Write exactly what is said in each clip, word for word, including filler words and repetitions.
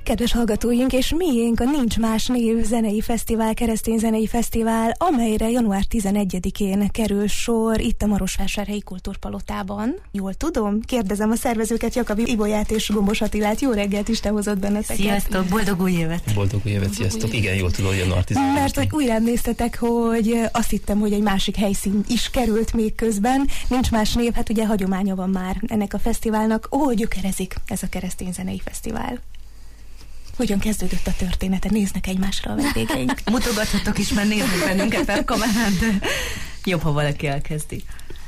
Kedves hallgatóink, és miénk a Nincs Más név zenei fesztivál, keresztény zenei fesztivál, amelyre január tizenegyedikén kerül sor itt a Marosvásárhelyi Kultúrpalotában. Jól tudom? Kérdezem a szervezőket, Jakab Ibolyát és Gombos Attilát. Jó reggelt, Isten hozott benneteket. Sziasztok, boldog új évet! Boldog új évet, sziasztok! Igen, jól tudom, január tizenegyedikén. Mert hogy újra néztetek, hogy azt hittem, hogy egy másik helyszín is került még közben. Nincs Más név, hát ugye hagyománya van már ennek a fesztiválnak. Ó, gyökerezik ez a keresztény zenei fesztivál. Hogyan kezdődött a története? Néznek egymásra a vendégeink. Mutogathatok is, mert néznek bennünket fel kamerán, de jobb, ha valaki elkezdi.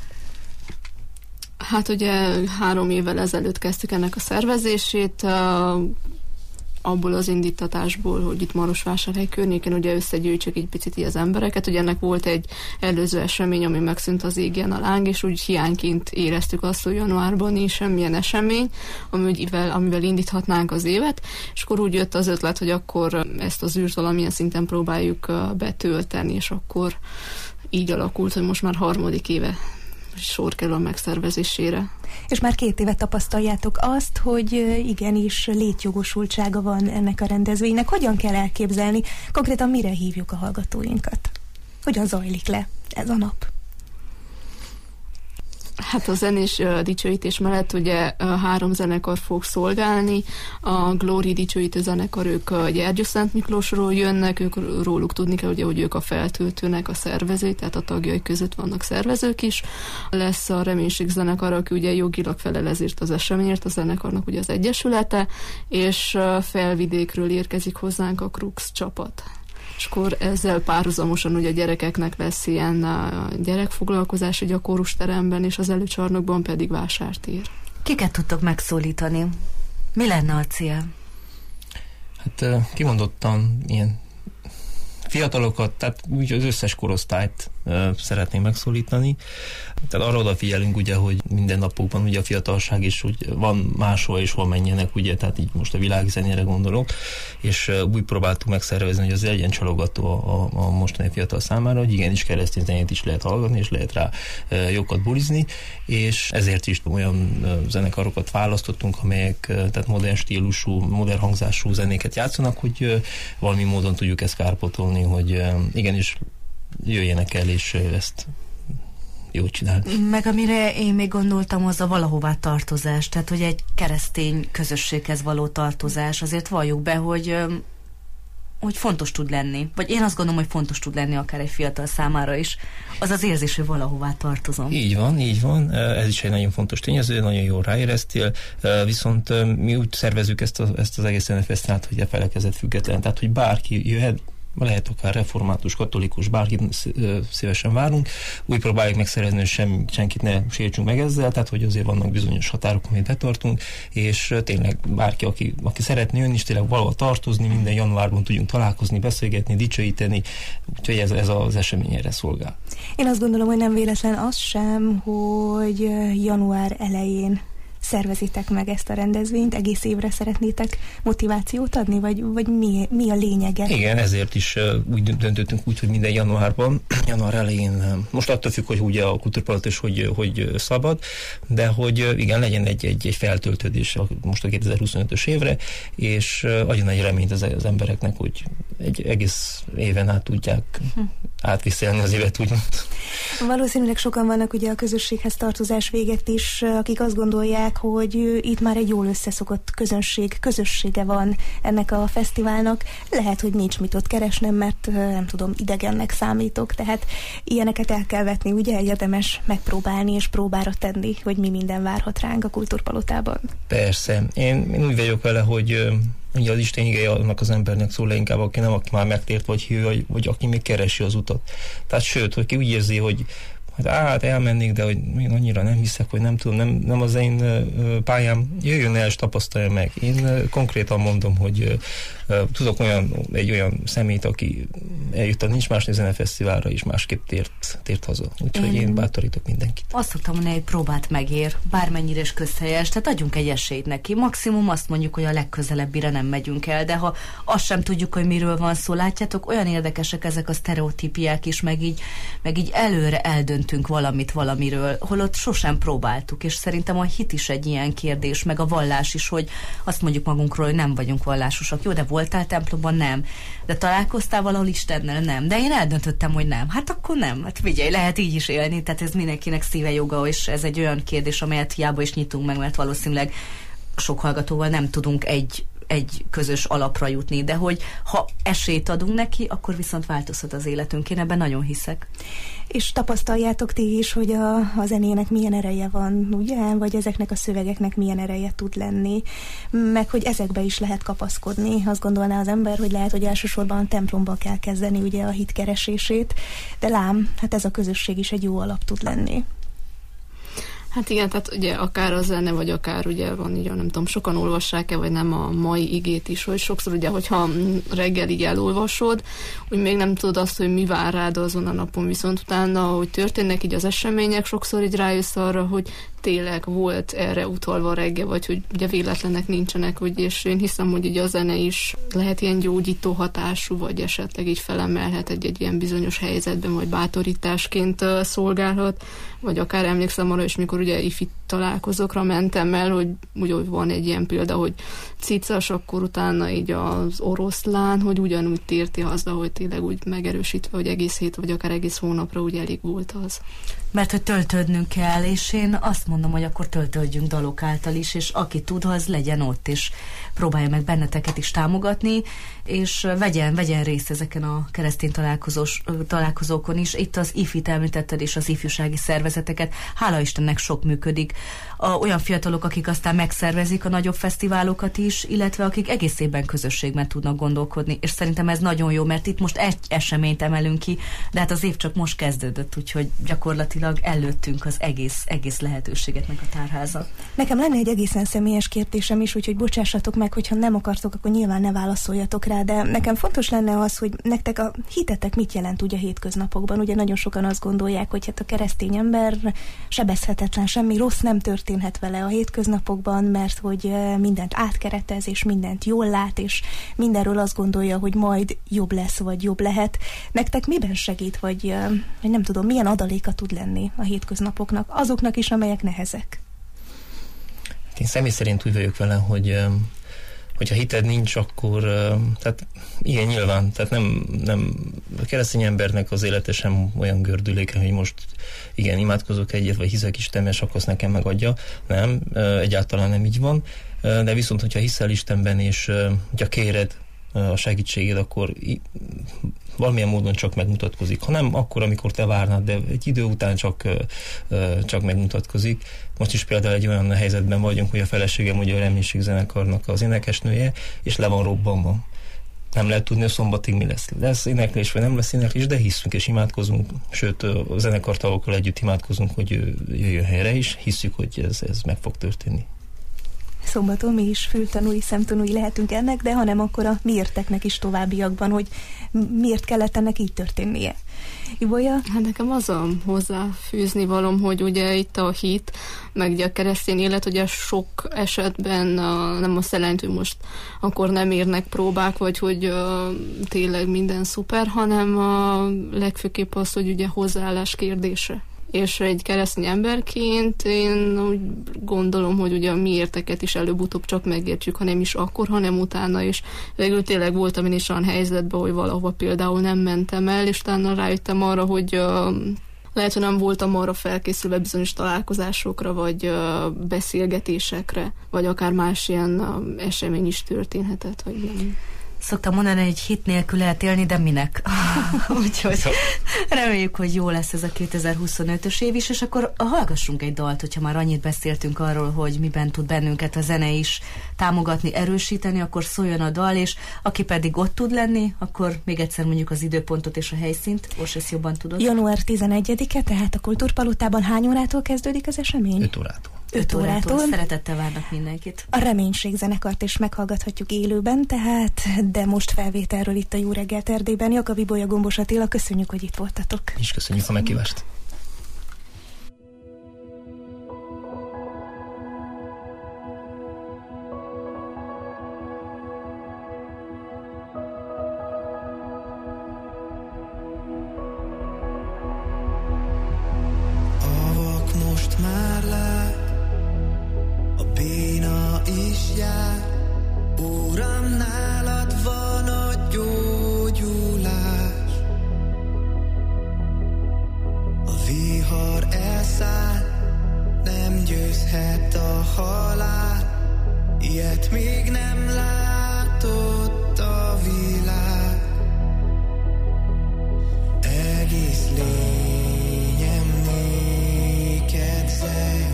Hát ugye három évvel ezelőtt kezdtük ennek a szervezését, abból az indítatásból, hogy itt Marosvásárhely környéken ugye összegyűjtsük egy picit az embereket. Ugye ennek volt egy előző esemény, ami megszűnt az Égen a láng, és úgy hiányként éreztük azt, hogy januárban nincs semmilyen esemény, amivel, amivel indíthatnánk az évet, és akkor úgy jött az ötlet, hogy akkor ezt az űrt valamilyen szinten próbáljuk betölteni, és akkor így alakult, hogy most már harmadik éve sor kerül a megszervezésére. És már két évet tapasztaljátok azt, hogy igenis létjogosultsága van ennek a rendezvénynek. Hogyan kell elképzelni? Konkrétan mire hívjuk a hallgatóinkat? Hogyan zajlik le ez a nap? Hát a zenés uh, dicsőítés mellett ugye uh, három zenekar fog szolgálni. A Glory dicsőítő zenekar, ők a Gyergyószent Miklósról jönnek, ők róluk tudni kell, ugye, hogy ők a feltöltőnek a szervezői, tehát a tagjai között vannak szervezők is. Lesz a Reménység zenekar, aki ugye jogilag felel ezért az eseményért, a zenekarnak ugye az egyesülete, és uh, Felvidékről érkezik hozzánk a Krux csapat. És akkor ezzel párhuzamosan ugye a gyerekeknek lesz ilyen a gyerekfoglalkozás ugye a kórusteremben, és az előcsarnokban pedig vásártér. Kiket tudtok megszólítani? Mi lenne a cél? Hát kimondottan ilyen fiatalokat, tehát úgy az összes korosztályt uh, szeretném megszólítani. Tehát arra odafigyelünk ugye, hogy minden napokban ugye a fiatalság is úgy van máshol és hol menjenek, ugye, tehát így most a világzenére gondolok, és uh, úgy próbáltuk megszervezni, hogy az legyen csalogató a, a mostani fiatal számára, hogy igenis keresztény zenét is lehet hallgatni, és lehet rá uh, jókat bulizni, és ezért is olyan uh, zenekarokat választottunk, amelyek uh, tehát modern stílusú, modern hangzású zenéket játszanak, hogy uh, valami módon tudjuk ezt kárpotolni, hogy igenis jöjjenek el, és ezt jót csinálni. Meg amire én még gondoltam, az a valahová tartozás, tehát hogy egy keresztény közösséghez való tartozás. Azért valljuk be, hogy, hogy fontos tud lenni. Vagy én azt gondolom, hogy fontos tud lenni akár egy fiatal számára is. Az az érzés, hogy valahová tartozom. Így van, így van. Ez is egy nagyon fontos tényező, nagyon jól ráéreztél. Viszont mi úgy szervezzük ezt, a, ezt az egész fesztivált, hogy a felekezet független. Tehát, hogy bárki jöhet, lehet akár református, katolikus, bárkit szívesen várunk. Úgy próbáljuk megszerezni, hogy sem, senkit ne sértsünk meg ezzel, tehát hogy azért vannak bizonyos határok, amit betartunk, és tényleg bárki, aki, aki szeretne jönni, és tényleg valahol tartozni, minden januárban tudjunk találkozni, beszélgetni, dicsőíteni, úgyhogy ez, ez az esemény erre szolgál. Én azt gondolom, hogy nem véletlen az sem, hogy január elején szervezitek meg ezt a rendezvényt, egész évre szeretnétek motivációt adni, vagy, vagy mi, mi a lényege? Igen, ezért is uh, úgy döntöttünk úgy, hogy minden januárban, január elején, uh, most attól függ, hogy ugye a Kultúrpalota is hogy, hogy szabad, de hogy uh, igen, legyen egy, egy, egy feltöltődés most a kétezer-huszonötös évre, és uh, adjon egy reményt az, az embereknek, hogy egy egész éven át tudják hm. átviszélni az évet, úgymond. Valószínűleg sokan vannak ugye a közösséghez tartozás véget is, akik azt gondolják, hogy itt már egy jól összeszokott közönség, közössége van ennek a fesztiválnak. Lehet, hogy nincs mit ott keresnem, mert nem tudom, idegennek számítok, tehát ilyeneket el kell vetni, ugye érdemes megpróbálni és próbára tenni, hogy mi minden várhat ránk a Kultúrpalotában. Persze. Én, én úgy vagyok vele, hogy ugye az Isten igéje annak az embernek szól inkább, aki nem, aki már megtért, vagy hű, vagy, vagy aki még keresi az utat. Tehát sőt, hogy ki úgy érzi, hogy hát elmennék, de hogy én annyira nem hiszek, hogy nem tudom, nem, nem az én pályám, jöjjön el és tapasztalja meg. Én konkrétan mondom, hogy tudok olyan, egy olyan személyt, aki eljött a Nincs Más név zenefesztiválra, és másképp tért, tért haza. Úgyhogy én, én bátorítok mindenkit. Azt szoktam mondani, hogy próbát megér, bármennyire is közhelyes, tehát adjunk egy esélyt neki. Maximum azt mondjuk, hogy a legközelebbire nem megyünk el, de ha azt sem tudjuk, hogy miről van szó, látjátok, olyan érdekesek ezek a sztereotípiák is, meg így, meg így előre eldönt eldöntünk valamit valamiről, holott sosem próbáltuk, és szerintem a hit is egy ilyen kérdés, meg a vallás is, hogy azt mondjuk magunkról, hogy nem vagyunk vallásosak. Jó, de voltál templomban? Nem. De találkoztál valahol Istennel? Nem. De én eldöntöttem, hogy nem. Hát akkor nem. Hát figyelj, lehet így is élni, tehát ez mindenkinek szíve joga, és ez egy olyan kérdés, amelyet hiába is nyitunk meg, mert valószínűleg sok hallgatóval nem tudunk egy egy közös alapra jutni, de hogy ha esélyt adunk neki, akkor viszont változhat az életünk. Én ebben nagyon hiszek. És tapasztaljátok ti is, hogy a, a zenének milyen ereje van, ugye? Vagy ezeknek a szövegeknek milyen ereje tud lenni, meg hogy ezekbe is lehet kapaszkodni. Azt gondolná az ember, hogy lehet, hogy elsősorban a templomba kell kezdeni ugye a hit keresését, de lám, hát ez a közösség is egy jó alap tud lenni. Hát igen, tehát ugye akár a zene, vagy akár ugye van így, nem tudom, sokan olvassák-e, vagy nem a mai igét is, hogy sokszor ugye, hogyha reggel így elolvasod, úgy még nem tudod azt, hogy mi vár rád azon a napon, viszont utána, hogy történnek így az események, sokszor így rájössz arra, hogy tényleg volt erre utalva reggel, vagy hogy ugye véletlenek nincsenek, hogy, és én hiszem, hogy ugye a zene is lehet ilyen gyógyító hatású, vagy esetleg így felemelhet egy-egy ilyen bizonyos helyzetben, vagy bátorításként szolgálhat, vagy akár emlékszem arra is, mikor ugye ifi találkozókra mentem el, hogy úgy van egy ilyen példa, hogy cicas, akkor utána így az oroszlán, hogy ugyanúgy térti haza, hogy tényleg úgy megerősítve, hogy egész hét, vagy akár egész hónapra úgy elég volt az. Mert hogy töltődnünk kell, és én azt mondom, hogy akkor töltődjünk dalok által is, és aki tud, az legyen ott, és próbálja meg benneteket is támogatni, és vegyen, vegyen részt ezeken a keresztény találkozós, találkozókon is. Itt az ifit említetted, és az ifjúsági szervezeteket. Hála Istennek sok működik. A, olyan fiatalok, akik aztán megszervezik a nagyobb fesztiválokat is, illetve akik egész évben közösségben tudnak gondolkodni, és szerintem ez nagyon jó, mert itt most egy eseményt emelünk ki, de hát az év csak most kezdődött, úgyhogy gyakorlatilag előttünk az egész, egész lehetőségeknek a tárháza. Nekem lenne egy egészen személyes kérdésem is, úgyhogy bocsássatok meg, hogyha nem akartok, akkor nyilván ne válaszoljatok rá, de nekem fontos lenne az, hogy nektek a hitetek mit jelent ugye a hétköznapokban. Ugye nagyon sokan azt gondolják, hogy hát a keresztény ember sebezhetetlen, semmi rossz nem történhet vele a hétköznapokban, mert hogy mindent átkeretez, és mindent jól lát, és mindenről azt gondolja, hogy majd jobb lesz, vagy jobb lehet. Nektek miben segít, vagy, vagy nem tudom, milyen adaléka tud lenni a hétköznapoknak, azoknak is, amelyek nehezek? Én személy szerint úgy vagyok vele, hogy hogyha hited nincs, akkor tehát igen, nyilván, tehát nem, nem a keresztény embernek az élete sem olyan gördülékeny, hogy most igen, imádkozok egyet, vagy hiszek Istenben, és akkor azt nekem megadja. Nem, egyáltalán nem így van, de viszont, hogyha hiszel Istenben, és hogyha kéred a segítséged, akkor valamilyen módon csak megmutatkozik. Ha nem, akkor, amikor te várnád, de egy idő után csak, csak megmutatkozik. Most is például egy olyan helyzetben vagyunk, hogy a feleségem ugye a Reménységzenekarnak az énekesnője, és le van robbanva. Nem lehet tudni, hogy szombatig mi lesz. Lesz éneklés, vagy nem lesz éneklés, de hiszünk és imádkozunk, sőt a zenekartagokkal együtt imádkozunk, hogy jöjjön helyre is, hiszük, hogy ez, ez meg fog történni. Szombaton mi is fültanúi, szemtanúi lehetünk ennek, de ha nem, akkor a miérteknek is továbbiakban, hogy miért kellett ennek így történnie. Ibolya? Hát nekem az a hozzáfűzni valom, hogy ugye itt a hit, meg ugye a keresztény élet, ugye sok esetben a, nem azt jelenti, hogy most akkor nem érnek próbák, vagy hogy uh, tényleg minden szuper, hanem a legfőképp az, hogy ugye hozzáállás kérdése. És egy keresztény emberként én úgy gondolom, hogy ugye a mi érteket is előbb-utóbb csak megértsük, ha nem is akkor, hanem utána, és végül tényleg voltam én is olyan helyzetben, hogy valahova például nem mentem el, és utána rájöttem arra, hogy uh, lehet, hogy nem voltam arra felkészülve bizonyos találkozásokra, vagy uh, beszélgetésekre, vagy akár más ilyen uh, esemény is történhetett, vagy nem. Szoktam mondani, hogy hit nélkül lehet élni, de minek? Úgyhogy reméljük, hogy jó lesz ez a kétezer-huszonötös év is, és akkor hallgassunk egy dalt, hogyha már annyit beszéltünk arról, hogy miben tud bennünket a zene is támogatni, erősíteni, akkor szóljon a dal, és aki pedig ott tud lenni, akkor még egyszer mondjuk az időpontot és a helyszínt. Most ezt jobban tudod. január tizenegyedike, tehát a Kultúrpalotában hány órától kezdődik az esemény? öt órától. öt órától. Szeretettel várnak mindenkit. A Reménységzenekart is meghallgathatjuk élőben, tehát, de most felvételről itt a Jó reggelt Erdélyben. Jakab Ibolya, Gombos Attila, köszönjük, hogy itt voltatok. És köszönjük a meghívást. Uram, nálad van a gyógyulás. A vihar elszáll, nem győzhet a halál, ilyet még nem látott a világ. Egész lényem néked zeng,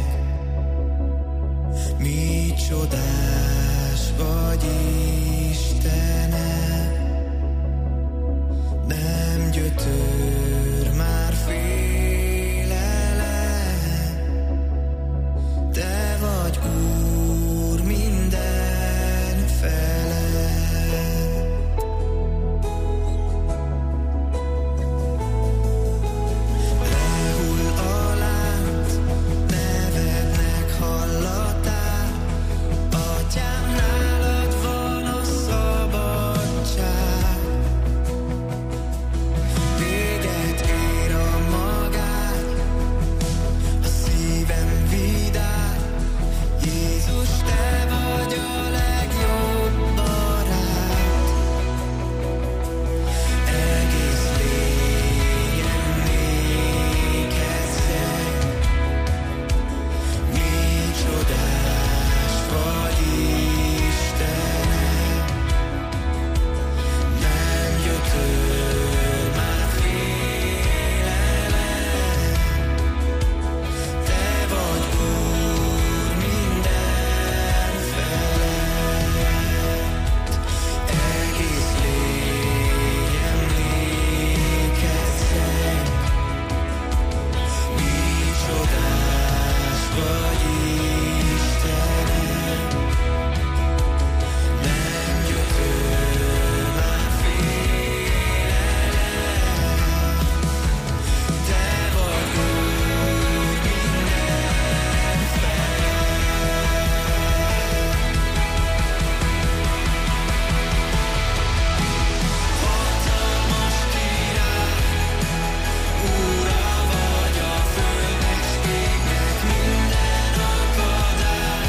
mi csodás vagy, Istenem. Nem gyötör már félelem, te vagy Úr minden felett. Lehull a lánc, nevednek hallatán, Atyám, nálad van a szabadság. Véget ér a magány, a szívem vidám, Jézus, te vagy a legjobb barát. Egész lényem néked zeng, mi csodás vagy, Istenem. Nem gyötör már félelem, te vagy Úr minden felett. Egész lényem néked zeng, mi csodás vagy, Istenem. Nem gyötör már félelem, te vagy Úr minden hatalmas király, Ura vagy a földnek, s égnek minden akadály.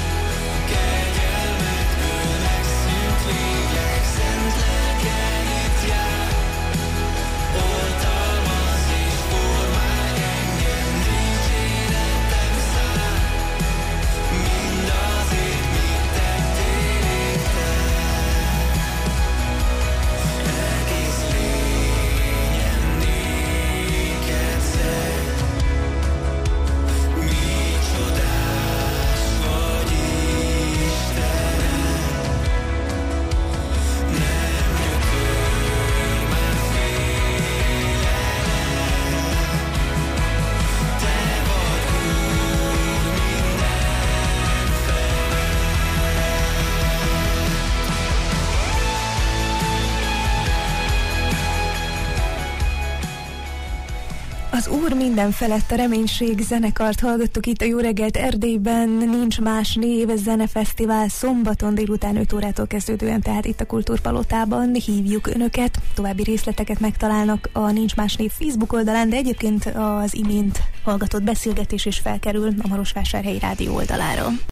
Kegyelmedből megszűnt lélek, szent lelke itt jár. Oltalmaz és formál engem, dicséretem száll, mindazért, mit tettél értem. Egész lényem néked zeng, mi csodás vagy, Istenem. Nem gyötör már félelem, te vagy Úr minden Az Úr minden felett, a Reménység zenekart hallgattuk itt a Jó reggelt Erdélyben. Nincs más név, zenefesztivál szombaton délután öt órától kezdődően, tehát itt a Kultúrpalotában hívjuk önöket. További részleteket megtalálnak a Nincs más név Facebook oldalán, de egyébként az imént hallgatott beszélgetés is felkerül a Marosvásárhelyi Rádió oldalára.